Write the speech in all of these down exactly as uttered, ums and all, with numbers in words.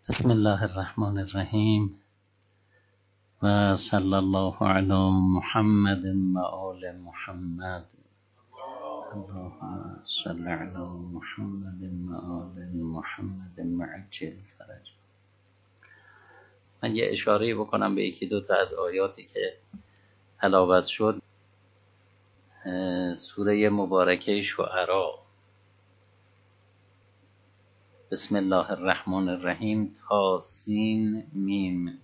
بسم الله الرحمن الرحیم و صلی الله علی محمد و آل محمد. اللهم صل علی محمد و آل محمد معجل فرج. من یه اشاره بکنم به یکی دو تا از آیاتی که تلاوت شد. سوره مبارکه شعراء. بسم الله الرحمن الرحیم. تا سین میم.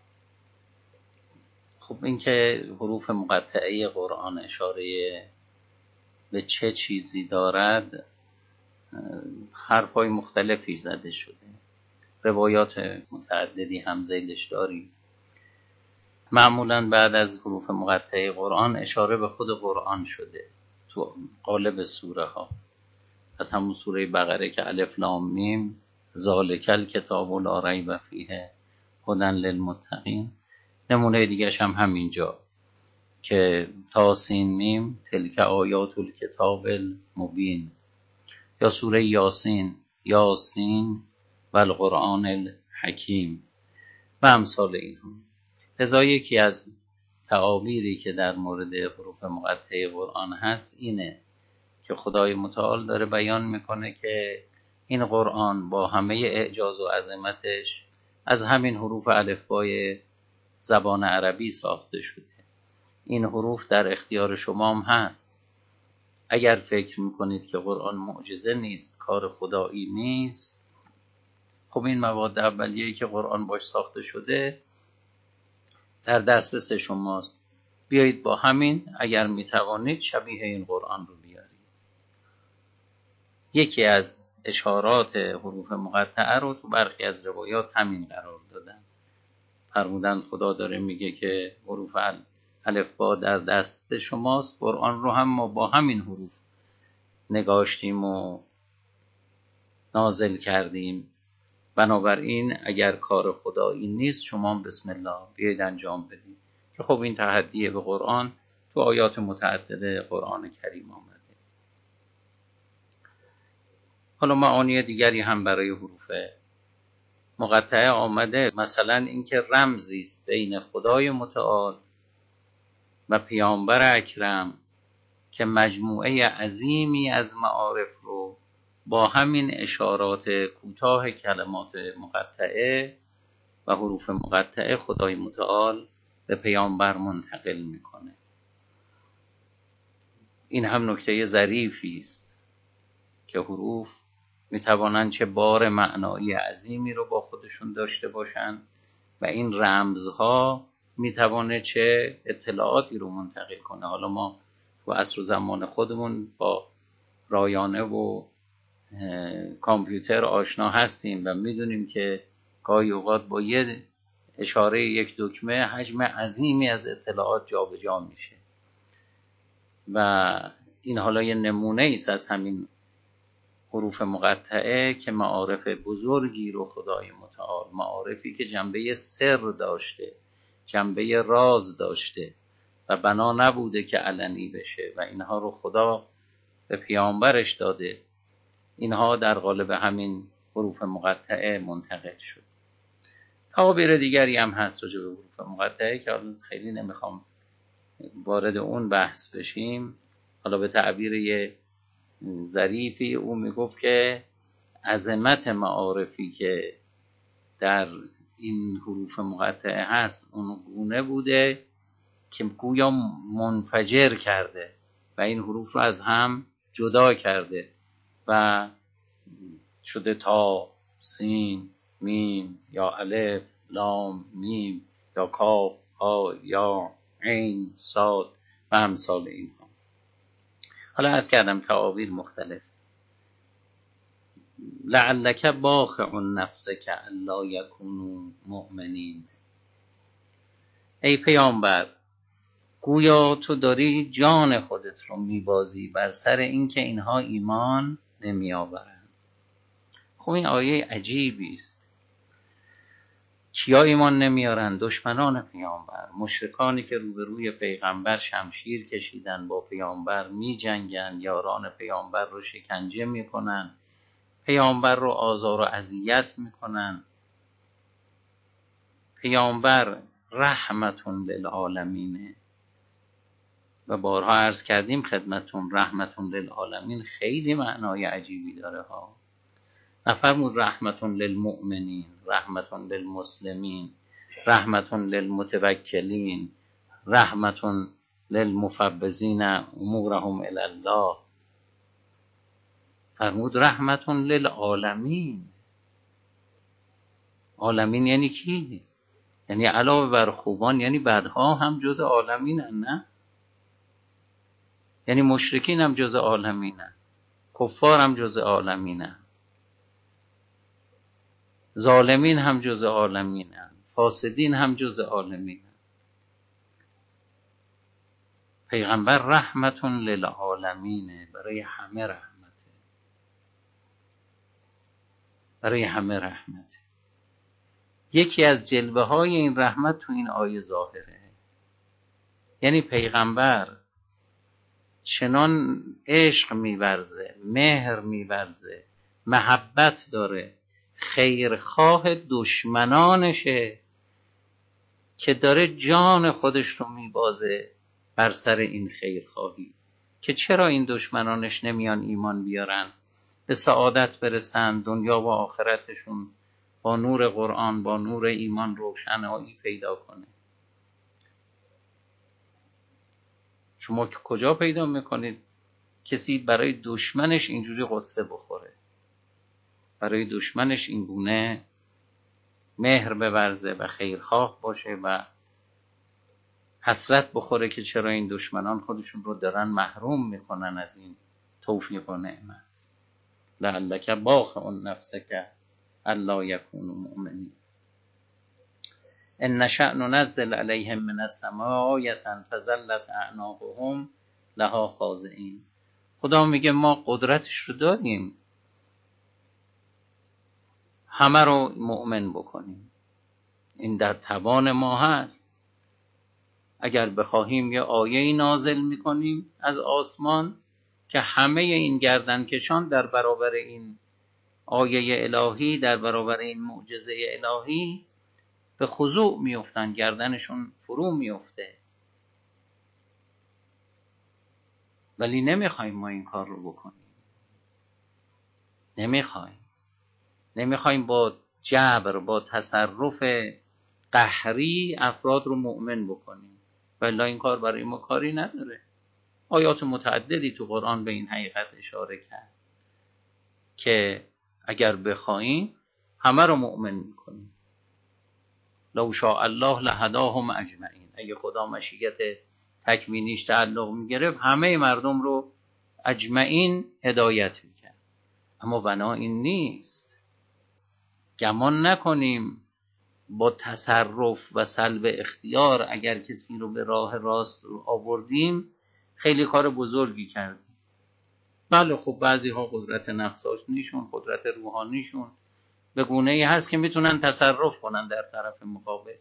خب این که حروف مقطعه قرآن اشاره به چه چیزی دارد، حرفای مختلفی زده شده، روایات متعددی هم ذیلش داریم. معمولا بعد از حروف مقطعه قرآن اشاره به خود قرآن شده تو قالب سوره ها، از همون سوره بقره که الف لام میم ذالک الکتاب لا ریب فیه هدی للمتقین. نمونه دیگه هم همینجا که تا سین میم تلک آیات الکتاب المبین، یا سوره یاسین یاسین و القرآن الحکیم و امثال اینها. لذا یکی از تعابیری که در مورد حروف مقطعه قرآن هست اینه که خدای متعال داره بیان میکنه که این قرآن با همه اعجاز و عظمتش از همین حروف الفبای زبان عربی ساخته شده. این حروف در اختیار شما هم هست. اگر فکر میکنید که قرآن معجزه نیست، کار خدایی نیست، خب این مواد اولیه‌ای که قرآن باش ساخته شده در دسترس شماست. بیایید با همین اگر میتوانید شبیه این قرآن رو بیارید. یکی از اشارات حروف مقطعه رو تو برخی از روایات همین قرار دادن. فرمودن خدا داره میگه که حروف الفبا در دست شماست، قرآن رو هم ما با همین حروف نگاشتیم و نازل کردیم. بنابراین اگر کار خدایی نیست شما بسم الله بیاید انجام بدید. که خب این تحدیه به قرآن تو آیات متعدد قرآن کریم آمده. حالا معانی دیگری هم برای حروف مقطعه آمده، مثلا اینکه رمزی است بین خدای متعال و پیامبر اکرم که مجموعه عظیمی از معارف رو با همین اشارات کوتاه کلمات مقطعه و حروف مقطعه خدای متعال به پیامبر منتقل میکنه. این هم نکته ظریفی است که حروف میتوانند چه بار معنایی عظیمی رو با خودشون داشته باشند و این رمزها میتوانه چه اطلاعاتی رو منتقل کنه. حالا ما تو عصر و زمان خودمون با رایانه و کامپیوتر آشنا هستیم و میدونیم که گاهی اوقات با یه اشاره یک دکمه حجم عظیمی از اطلاعات جابجا میشه و این حالا یه نمونه ایست از همین حروف مقطعه که معارف بزرگی رو خدای متعال، معارفی که جنبه سر داشته، جنبه راز داشته و بنا نبوده که علنی بشه و اینها رو خدا به پیامبرش داده، اینها در قالب همین حروف مقطعه منتقل شد. تعابیر دیگری هم هست راجع به حروف مقطعه که حالا خیلی نمیخوام وارد اون بحث بشیم. حالا به تعبیر یه ظریفی او میگفت که عظمت معارفی که در این حروف مقطعه هست اون گونه بوده که گویا منفجر کرده و این حروف رو از هم جدا کرده و شده تا سین میم یا الف لام میم یا کاف ها یا عین صاد و امثال اینها. حالا از کردم تعابیر مختلف. لعلک باخع نفسک الا یکونوا مؤمنین. ای پیامبر گویا تو داری جان خودت رو میبازی بر سر اینکه اینها ایمان نمی آورند. خب این آیه عجیبی است. کیا ایمان نمیارن؟ دشمنان پیامبر، مشرکانی که روبروی پیغمبر شمشیر کشیدن، با پیامبر می جنگن، یاران پیامبر رو شکنجه میکنن، پیامبر رو آزار و اذیت میکنن پیامبر رحمتون للعالمینه و بارها عرض کردیم خدمتون رحمتون للعالمین خیلی معنای عجیبی داره ها. نفرمود رحمتون للمؤمنین، رحمتون للمسلمین، رحمتون للمتوکلین، رحمتون للمفوضین امورهم الی الله. فرمود رحمتون للعالمین. عالمین یعنی کی؟ یعنی علاوه بر خوبان یعنی بدها هم جز عالمینن، نه؟ یعنی مشرکین هم جز عالمینن، کفار هم جز عالمینن، ظالمین هم جز عالمینن، فاسدین هم جز عالمینن. پیغمبر رحمتون للعالمینه، برای همه رحمته، برای همه رحمته. یکی از جلوه های این رحمت تو این آیه ظاهره. یعنی پیغمبر چنان عشق می‌ورزه، مهر می‌ورزه، محبت داره، خیرخواه دشمنانشه که داره جان خودش رو میبازه بر سر این خیرخواهی که چرا این دشمنانش نمیان ایمان بیارن، به سعادت برسن، دنیا و آخرتشون با نور قرآن با نور ایمان روشنایی پیدا کنه. شما کجا پیدا میکنید کسی برای دشمنش اینجوری قصه بخوره، برای دشمنش این گونه مهر بورزه و خیرخواه باشه و حسرت بخوره که چرا این دشمنان خودشون رو دارن محروم میکنن از این توفیق و نعمت. لعلک باخع نفسک الا یکونوا مؤمنین ان نشأ ننزل علیهم من السماء آیة فظلت اعناقهم لها خاضعین. خدا میگه ما قدرتش رو داریم همه رو مؤمن بکنیم، این در توان ما هست. اگر بخواهیم یه آیه‌ای نازل میکنیم از آسمان که همه این گردنکشان در برابر این آیه الهی، در برابر این معجزه الهی به خضوع میافتن، گردنشون فرو میفته. ولی نمیخوایم ما این کار رو بکنیم، نمیخوایم نمیخوایم با جبر، با تصرف قهری افراد رو مؤمن بکنیم، ولی این کار برای ما کاری نداره. آیات متعددی تو قرآن به این حقیقت اشاره کرد که اگر بخوایم همه رو مؤمن میکنیم. لو شاء الله لهداهم اجمعین. اگه خدا مشیت تکوینیش تعلق میگرفت همه مردم رو اجمعین هدایت میکرد، اما بنا این نیست. گمان نکنیم با تصرف و سلب اختیار اگر کسی رو به راه راست رو آوردیم خیلی کار بزرگی کردیم. بله خب بعضی ها قدرت نفسانیشون، قدرت روحانیشون به گونه‌ای هست که میتونن تصرف کنن در طرف مقابل،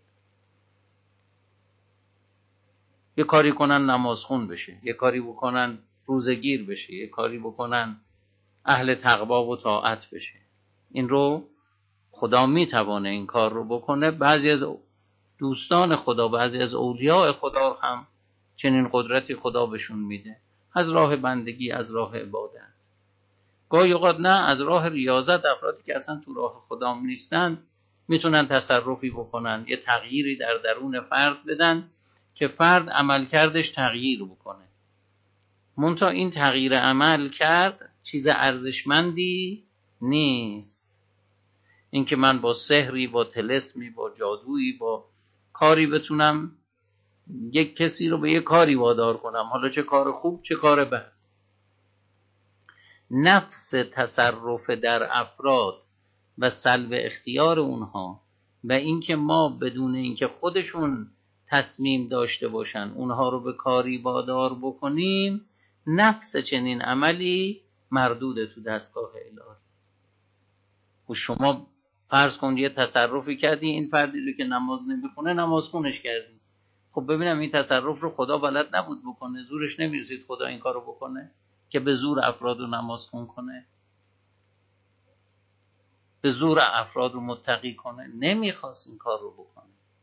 یه کاری کنن نمازخون بشه، یه کاری بکنن روزگیر بشه، یه کاری بکنن اهل تقوا و طاعت بشه. این رو خدا میتوانه این کار رو بکنه. بعضی از دوستان خدا، بعضی از اولیاء خدا هم چنین قدرتی خدا بهشون میده، از راه بندگی، از راه عبادت. گاهی اوقات نه، از راه ریاضت. افرادی که اصلا تو راه خدا نیستن میتونن تصرفی بکنن، یه تغییری در درون فرد بدن که فرد عملکردش تغییر بکنه. منتها این تغییر عمل کرد چیز ارزشمندی نیست. این که من با سحری، با طلسمی، با جادویی، با کاری بتونم یک کسی رو به یک کاری وادار کنم، حالا چه کار خوب چه کار بد. نفس تصرف در افراد و سلب اختیار اونها و اینکه ما بدون اینکه خودشون تصمیم داشته باشن اونها رو به کاری وادار بکنیم، نفس چنین عملی مردود تو دستگاه الهی. و شما فرض کن یه تصرفی کردی، این فردی رو که نماز نمیخونه نمازخونش کردی. خب ببینم این تصرف رو خدا بلد نبود بکنه، زورش نمیرسید خدا این کارو بکنه که به زور افراد رو نمازخون کنه، به زور افراد رو متقی کنه؟ نمیخواست این کار رو بکنه.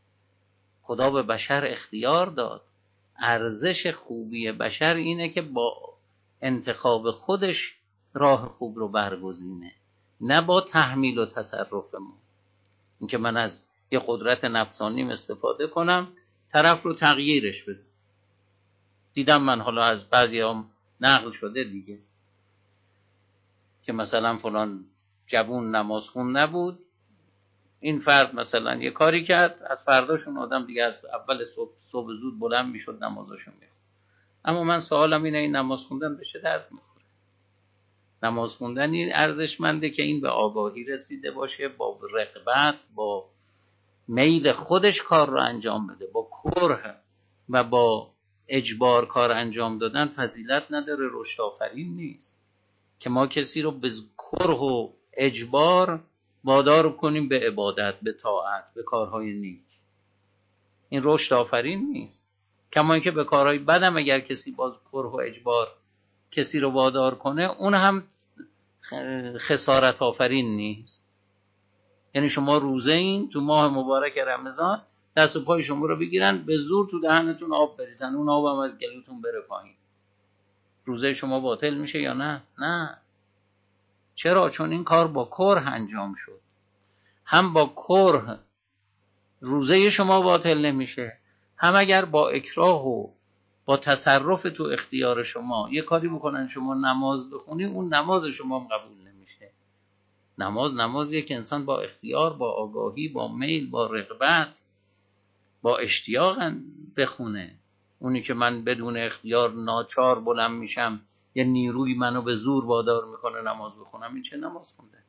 خدا به بشر اختیار داد. ارزش خوبی بشر اینه که با انتخاب خودش راه خوب رو برگزینه، نه با تحمیل و تصرف ما. اینکه من از یه قدرت نفسانیم استفاده کنم، طرف رو تغییرش بدم. دیدم من حالا از بعضی هم نقل شده دیگه که مثلا فلان جوون نمازخون نبود، این فرد مثلا یه کاری کرد، از فرداشون آدم دیگه از اول صبح, صبح زود بلند میشد نمازشون میخوند. اما من سوالم اینه این نماز خوندن به چه درد میخوره؟ نماز خوندن این ارزشمنده که این به آگاهی رسیده باشه، با رغبت، با میل خودش کار رو انجام بده. با کره و با اجبار کار انجام دادن فضیلت نداره، رشد آفرین نیست. که ما کسی رو به کره و اجبار وادار کنیم به عبادت، به طاعت، به کارهای نیک، این رشد آفرین نیست. کما اینکه به کارهای بدم اگر کسی باز کره و اجبار کسی رو وادار کنه، اون هم خسارت آفرین نیست. یعنی شما روزه این تو ماه مبارک رمضان دست و پای شما رو بگیرن به زور تو دهنتون آب بریزن، اون آب هم از گلوتون بره پایین، روزه شما باطل میشه یا نه؟ نه. چرا؟ چون این کار با کره انجام شد. هم با کره روزه شما باطل نمیشه، هم اگر با اکراه و با تصرف تو اختیار شما یه کاری بکنن شما نماز بخونی، اون نماز شما هم قبول نمیشه. نماز نمازیه که انسان با اختیار، با آگاهی، با میل، با رغبت، با اشتیاق بخونه. اونی که من بدون اختیار ناچار بلند میشم، یه نیروی منو به زور وادار میکنه نماز بخونم، این چه نماز خوندن؟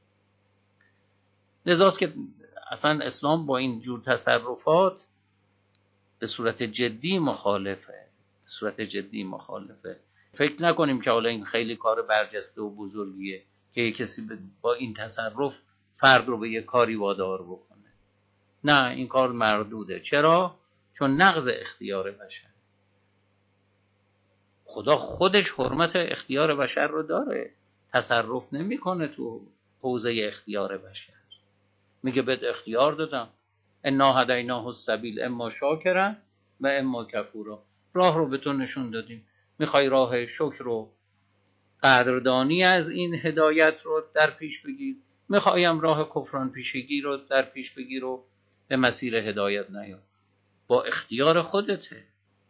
لذاست که اصلا اسلام با این جور تصرفات به صورت جدی مخالفه، به صورت جدی مخالفه. فکر نکنیم که حالا این خیلی کار برجسته و بزرگیه که یک کسی با این تصرف فرد رو به یک کاری وادار بکنه. نه، این کار مردوده. چرا؟ چون نقض اختیار بشر. خدا خودش حرمت اختیار بشر رو داره، تصرف نمیکنه تو حوزه اختیار بشر. میگه بهت اختیار دادم، انا هدیناه السبیل اما شاکرا و اما کفورا، راه رو به تو نشون دادیم، میخوای راه شکر و قدردانی از این هدایت رو در پیش بگیر، میخوایم راه کفران پیشگی رو در پیش بگیر و به مسیر هدایت نیا. با اختیار خودته.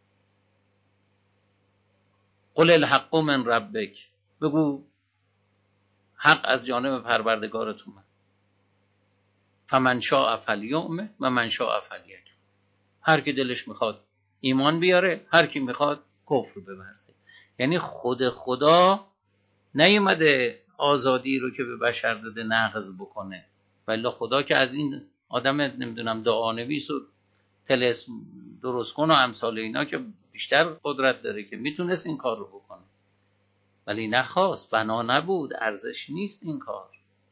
قل الحق من ربک، بگو حق از جانب پروردگارت اومد. فمن شاء فلیؤمن و من شاء فلیکفر، هر کی دلش میخواد ایمان بیاره، هر کی میخواد کفر بورزه. یعنی خود خدا نیومده آزادی رو که به بشر داده نقض بکنه، ولی خدا که از این آدم نمیدونم دعانویس و طلسم درست کن و امثال اینا که بیشتر قدرت داره که میتونست این کار رو بکنه، ولی نخواست، بنا نبود، ارزش نیست این کار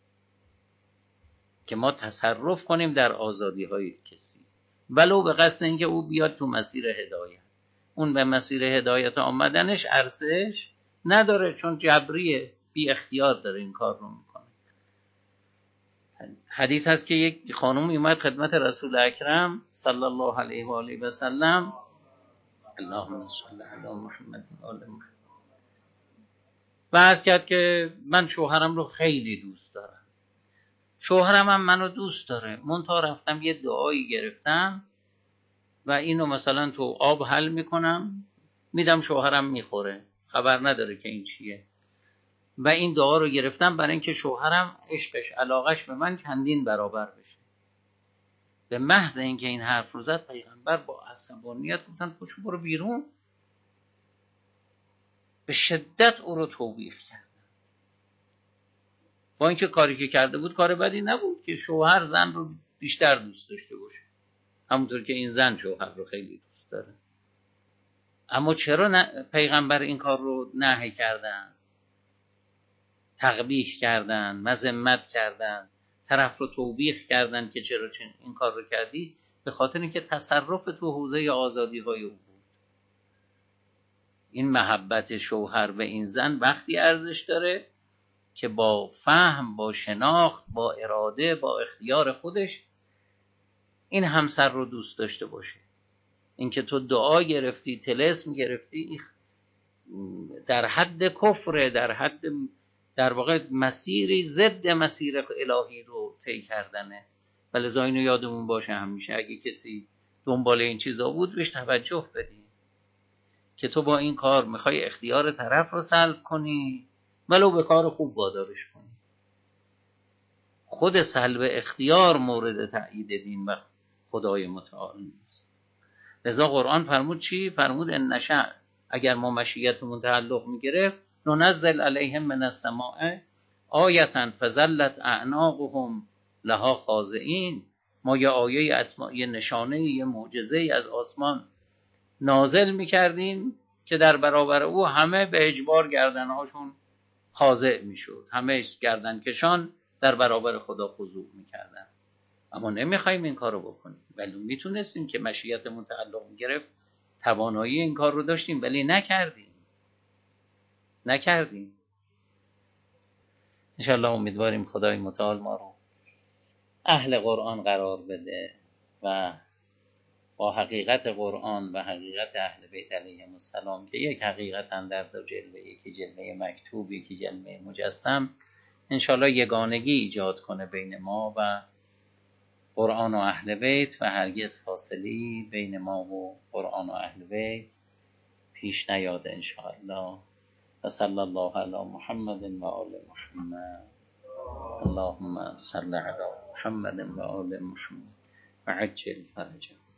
که ما تصرف کنیم در آزادی های کسی ولو به قصد اینکه او بیاد تو مسیر هدایت. اون به مسیر هدایت آمدنش ارزش نداره، چون جبریه، بی اختیار داره این کار رو میکنه. حدیث هست که یک خانم اومد خدمت رسول اکرم صلی الله علیه و آله و سلم، اللهم صل علی محمد و آل محمد، و عرض کرد که من شوهرم رو خیلی دوست دارم، شوهرم هم منو دوست داره، منتها رفتم یه دعایی گرفتم و اینو مثلا تو آب حل میکنم میدم شوهرم میخوره، خبر نداره که این چیه، و این دعا رو گرفتم برای اینکه شوهرم عشقش علاقش به من چندین برابر بشه. به محض اینکه این حرف رو زد پیغمبر با عصبانیت گفتن پشو برو بیرون، به شدت او رو توبیخ کردن، با اینکه کاری که کرده بود کار بدی نبود که شوهر زن رو بیشتر دوست داشته باشه، همونطور که این زن شوهر رو خیلی دوست داره. اما چرا پیغمبر این کار رو نهی کردن، تقبیح کردن، مذمت کردن، طرف رو توبیخ کردن که چرا این کار رو کردی؟ به خاطر اینکه تصرف تو حوزه آزادی های او بود. این محبت شوهر به این زن وقتی ارزش داره که با فهم، با شناخت، با اراده، با اختیار خودش این همسر رو دوست داشته باشه. اینکه تو دعا گرفتی، طلسم گرفتی، در حد کفره، در حد در واقع مسیری ضد مسیر الهی رو طی کردنه. ولذا اینو یادمون باشه همیشه اگه کسی دنبال این چیزا بود بهش توجه بدی که تو با این کار میخوای اختیار طرف رو سلب کنی، ولو به کار خوب وادارش کنی. خود سلب اختیار مورد تأیید دین و خدای متعال نیست. لذا قرآن فرمود چی؟ فرمود ان نشأ، اگر ما مشیتمون تعلق میگرفت، ننزل علیهم من السماء آیة فظلت اعناقهم لها خاضعین، ما یه آیه اسما، یه نشانه، یه معجزه از آسمان نازل میکردیم که در برابر او همه به اجبار گردنهاشون خاضع میشد، همه گردنکشان در برابر خدا خضوع میکردن. اما نمیخوایم این کارو بکنیم، ولی میتونستیم که مشیتمون تعلق میگرفت، توانایی این کار رو داشتیم، ولی نکردیم نکردیم انشالله امیدواریم خدای متعال ما رو اهل قرآن قرار بده و با حقیقت قرآن و حقیقت اهل بیت علیهم السلام که یک حقیقت هم در دو جلوه، یکی جلوه مکتوب، یکی جلوه مجسم، انشالله یگانگی ایجاد کنه بین ما و قرآن و اهل بیت و هرگز فاصلی بین ما و قرآن و اهل بیت پیش نیاد انشاءالله. و صلی الله علی محمد و آل محمد. اللهم صل علی محمد و آل محمد و عجل فرجهم.